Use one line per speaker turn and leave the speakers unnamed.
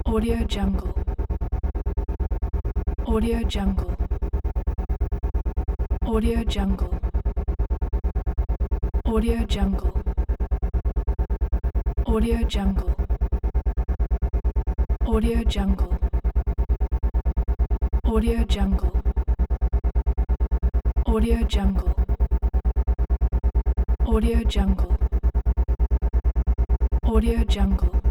Audio Jungle. Audio Jungle. Audio Jungle. Audio Jungle. Audio Jungle. Audio Jungle. Audio Jungle. Audio Jungle. Audio Jungle. Audio Jungle.